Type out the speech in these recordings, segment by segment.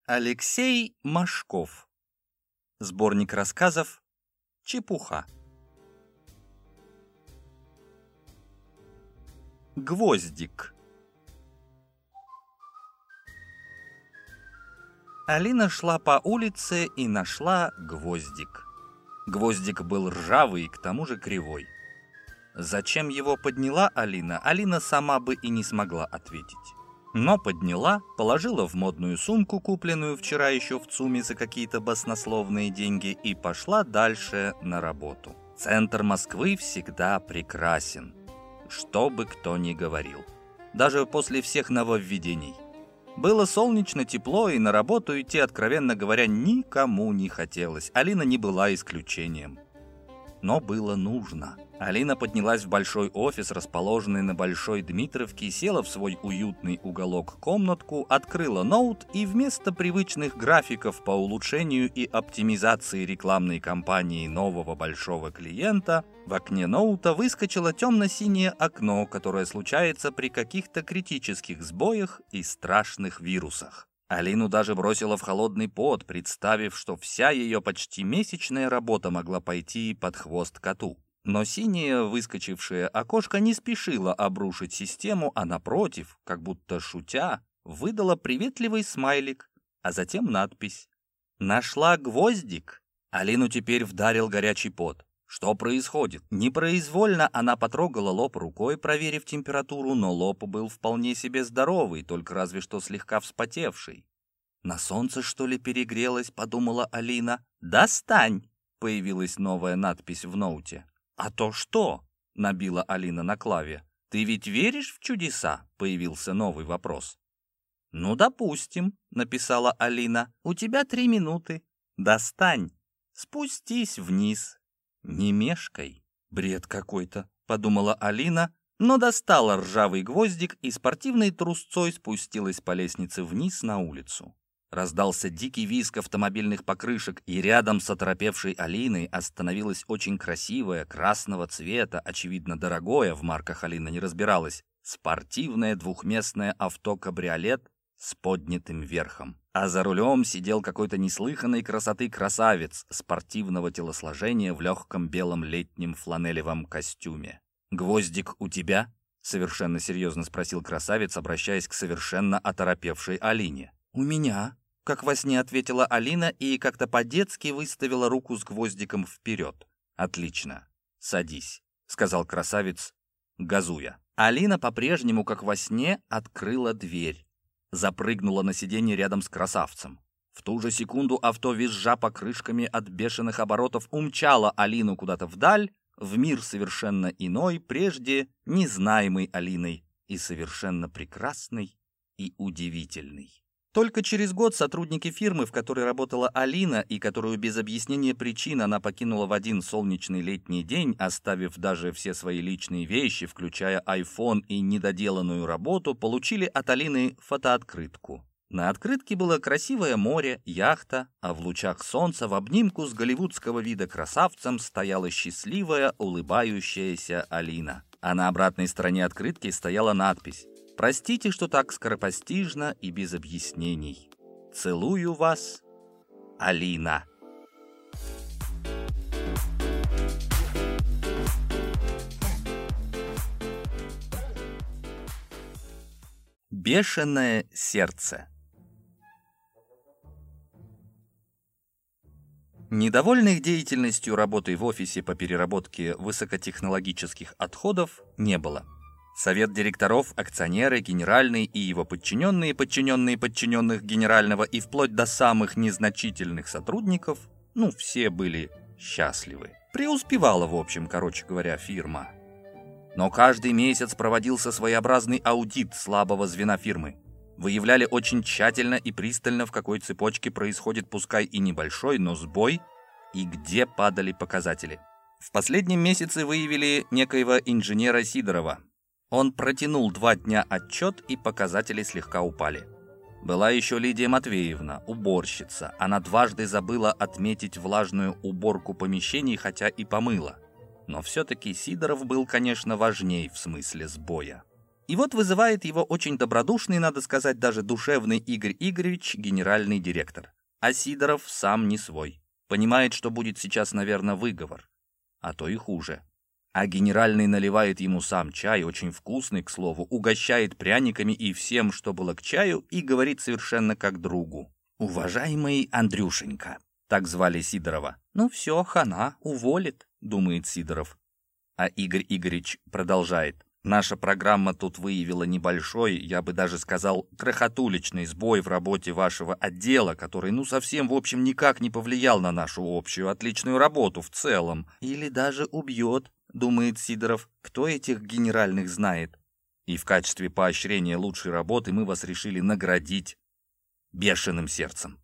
Алексей Машков. Сборник рассказов «Чепуха». Гвоздик. Алина шла по улице и нашла гвоздик. Гвоздик был ржавый и к тому же кривой. Зачем его подняла Алина, Алина сама бы и не смогла ответить. Но подняла, положила в модную сумку, купленную вчера еще в ЦУМе за какие-то баснословные деньги, и пошла дальше на работу. Центр Москвы всегда прекрасен, что бы кто ни говорил, даже после всех нововведений. Было солнечно, тепло, и на работу идти, откровенно говоря, никому не хотелось. Алина не была исключением. Но было нужно. Алина поднялась в большой офис, расположенный на Большой Дмитровке, села в свой уютный уголок-комнатку, открыла ноут и вместо привычных графиков по улучшению и оптимизации рекламной кампании нового большого клиента, в окне ноута выскочило темно-синее окно, которое случается при каких-то критических сбоях и страшных вирусах. Алину даже бросила в холодный пот, представив, что вся ее почти месячная работа могла пойти под хвост коту. Но синее выскочившее окошко не спешило обрушить систему, а напротив, как будто шутя, выдало приветливый смайлик, а затем надпись «Нашла гвоздик». Алину теперь вдарил горячий пот. Что происходит? Непроизвольно она потрогала лоб рукой, проверив температуру, но лоб был вполне себе здоровый, только разве что слегка вспотевший. «На солнце, что ли, перегрелась?» — подумала Алина. «Достань!» — появилась новая надпись в ноуте. «А то что?» — набила Алина на клаве. «Ты ведь веришь в чудеса?» — появился новый вопрос. «Ну, допустим», — написала Алина. «У тебя 3 минуты. Достань. Спустись вниз. Не мешкай». «Бред какой-то», — подумала Алина, но достала ржавый гвоздик и спортивной трусцой спустилась по лестнице вниз на улицу. Раздался дикий визг автомобильных покрышек, и рядом с оторопевшей Алиной остановилась очень красивая, красного цвета, очевидно дорогое, в марках Алина не разбиралась, спортивное двухместное авто-кабриолет с поднятым верхом. А за рулем сидел какой-то неслыханной красоты красавец спортивного телосложения в легком белом летнем фланелевом костюме. «Гвоздик у тебя?» — совершенно серьезно спросил красавец, обращаясь к совершенно оторопевшей Алине. «У меня», — как во сне ответила Алина и как-то по-детски выставила руку с гвоздиком вперед. «Отлично. Садись», — сказал красавец, газуя. Алина по-прежнему, как во сне, открыла дверь. Запрыгнула на сиденье рядом с красавцем. В ту же секунду авто, визжа покрышками от бешеных оборотов, умчало Алину куда-то вдаль, в мир совершенно иной, прежде незнаемый Алиной, и совершенно прекрасный и удивительный. Только через год сотрудники фирмы, в которой работала Алина и которую без объяснения причин она покинула в один солнечный летний день, оставив даже все свои личные вещи, включая iPhone и недоделанную работу, получили от Алины фотооткрытку. На открытке было красивое море, яхта, а в лучах солнца в обнимку с голливудского вида красавцем стояла счастливая, улыбающаяся Алина. А на обратной стороне открытки стояла надпись: «Простите, что так скоропостижно и без объяснений. Целую вас, Алина». Бешеное сердце. Недовольных деятельностью работы в офисе по переработке высокотехнологических отходов не было. Совет директоров, акционеры, генеральный и его подчиненные подчиненных генерального и вплоть до самых незначительных сотрудников, все были счастливы. Преуспевала, в общем, короче говоря, фирма. Но каждый месяц проводился своеобразный аудит слабого звена фирмы. Выявляли очень тщательно и пристально, в какой цепочке происходит пускай и небольшой, но сбой, и где падали показатели. В последнем месяце выявили некоего инженера Сидорова. Он протянул 2 дня отчет, и показатели слегка упали. Была еще Лидия Матвеевна, уборщица. Она дважды забыла отметить влажную уборку помещений, хотя и помыла. Но все-таки Сидоров был, конечно, важней в смысле сбоя. И вот вызывает его очень добродушный, надо сказать, даже душевный Игорь Игоревич, генеральный директор. А Сидоров сам не свой. Понимает, что будет сейчас, наверное, выговор. А то и хуже. А генеральный наливает ему сам чай, очень вкусный, к слову, угощает пряниками и всем, что было к чаю, и говорит совершенно как другу. «Уважаемый Андрюшенька», так звали Сидорова. «Ну все, хана, уволит», думает Сидоров. А Игорь Игоревич продолжает. «Наша программа тут выявила небольшой, я бы даже сказал, крохотуличный сбой в работе вашего отдела, который, совсем, в общем, никак не повлиял на нашу общую отличную работу в целом. Или даже убьет», думает Сидоров. «Кто этих генеральных знает? И в качестве поощрения лучшей работы мы вас решили наградить бешеным сердцем».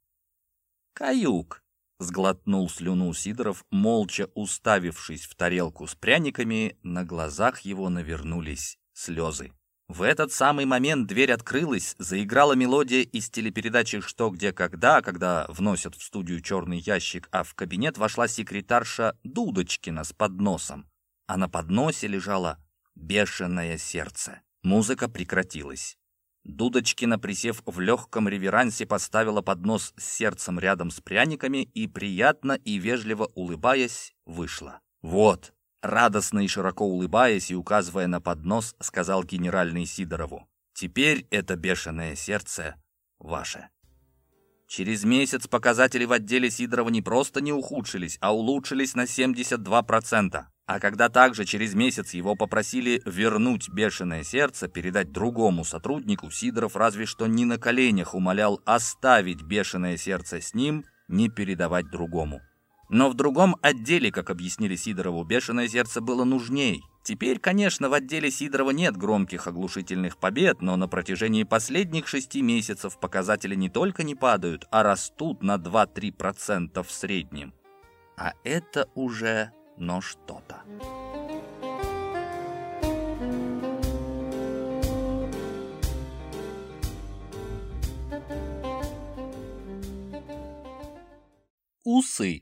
«Каюк», — сглотнул слюну Сидоров, молча уставившись в тарелку с пряниками, на глазах его навернулись слезы. В этот самый момент дверь открылась, заиграла мелодия из телепередачи «Что, где, когда вносят в студию черный ящик, а в кабинет вошла секретарша Дудочкина с подносом. А на подносе лежало «Бешеное сердце». Музыка прекратилась. Дудочкина, присев в легком реверансе, поставила поднос с сердцем рядом с пряниками и, приятно и вежливо улыбаясь, вышла. «Вот», радостно и широко улыбаясь и указывая на поднос, сказал генеральный Сидорову, «теперь это бешеное сердце ваше». Через месяц показатели в отделе Сидорова не просто не ухудшились, а улучшились на 72%. А когда также через месяц его попросили вернуть бешеное сердце, передать другому сотруднику, Сидоров разве что не на коленях умолял оставить бешеное сердце с ним, не передавать другому. Но в другом отделе, как объяснили Сидорову, бешеное сердце было нужней. Теперь, конечно, в отделе Сидорова нет громких оглушительных побед, но на протяжении последних 6 месяцев показатели не только не падают, а растут на 2-3% в среднем. А это уже... но что-то. Усы.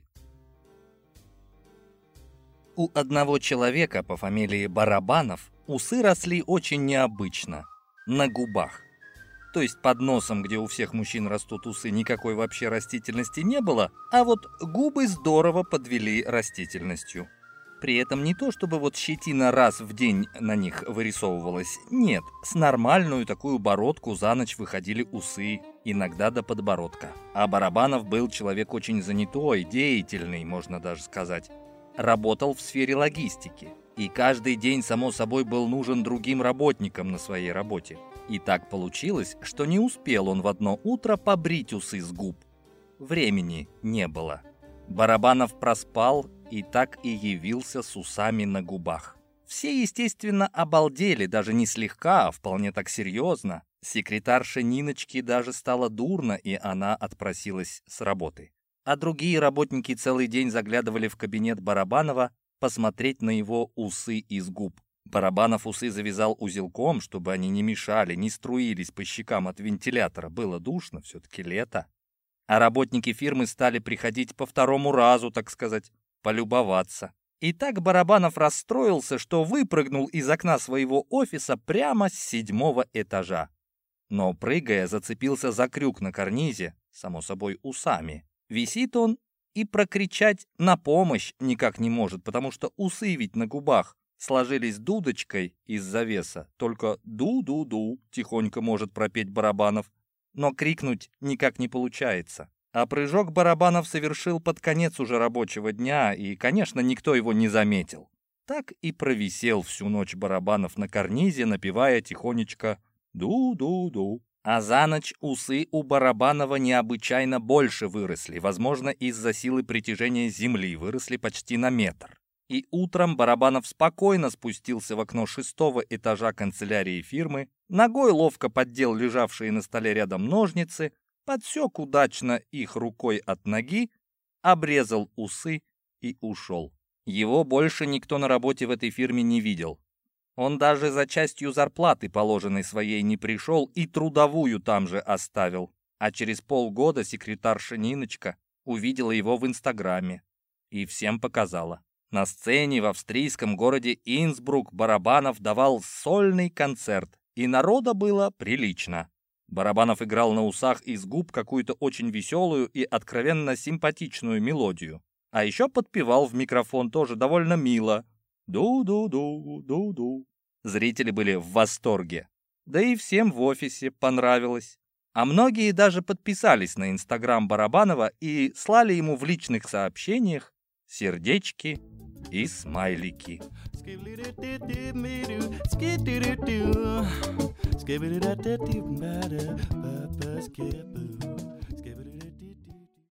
У одного человека по фамилии Барабанов усы росли очень необычно, на губах. То есть под носом, где у всех мужчин растут усы, никакой вообще растительности не было, а вот губы здорово подвели растительностью. При этом не то, чтобы вот щетина раз в день на них вырисовывалась, нет, с нормальную такую бородку за ночь выходили усы, иногда до подбородка. А Барабанов был человек очень занятой, деятельный, можно даже сказать. Работал в сфере логистики, и каждый день, само собой, был нужен другим работникам на своей работе. И так получилось, что не успел он в одно утро побрить усы с губ. Времени не было. Барабанов проспал и так и явился с усами на губах. Все, естественно, обалдели, даже не слегка, а вполне так серьезно. Секретарше Ниночки даже стало дурно, и она отпросилась с работы. А другие работники целый день заглядывали в кабинет Барабанова посмотреть на его усы из губ. Барабанов усы завязал узелком, чтобы они не мешали, не струились по щекам от вентилятора. Было душно, все-таки лето. А работники фирмы стали приходить по второму разу, так сказать, полюбоваться. И так Барабанов расстроился, что выпрыгнул из окна своего офиса прямо с 7-го этажа. Но, прыгая, зацепился за крюк на карнизе, само собой, усами. Висит он и прокричать на помощь никак не может, потому что усы ведь на губах сложились дудочкой из завеса. Только «ду-ду-ду» тихонько может пропеть Барабанов, но крикнуть никак не получается. А прыжок Барабанов совершил под конец уже рабочего дня, и, конечно, никто его не заметил. Так и провисел всю ночь Барабанов на карнизе, напевая тихонечко «ду-ду-ду». А за ночь усы у Барабанова необычайно больше выросли, возможно, из-за силы притяжения земли выросли почти на метр. И утром Барабанов спокойно спустился в окно 6-го этажа канцелярии фирмы, ногой ловко поддел лежавшие на столе рядом ножницы, подсек удачно их рукой от ноги, обрезал усы и ушел. Его больше никто на работе в этой фирме не видел. Он даже за частью зарплаты, положенной своей, не пришел и трудовую там же оставил. А через полгода секретарша Ниночка увидела его в Инстаграме и всем показала. На сцене в австрийском городе Инсбрук Барабанов давал сольный концерт И народа было прилично. Барабанов играл на усах и с губ какую-то очень веселую и откровенно симпатичную мелодию. А еще подпевал в микрофон тоже довольно мило. Ду-ду-ду, ду-ду. Зрители были в восторге. Да и всем в офисе понравилось. А многие даже подписались на инстаграм Барабанова и слали ему в личных сообщениях сердечки и смайлики.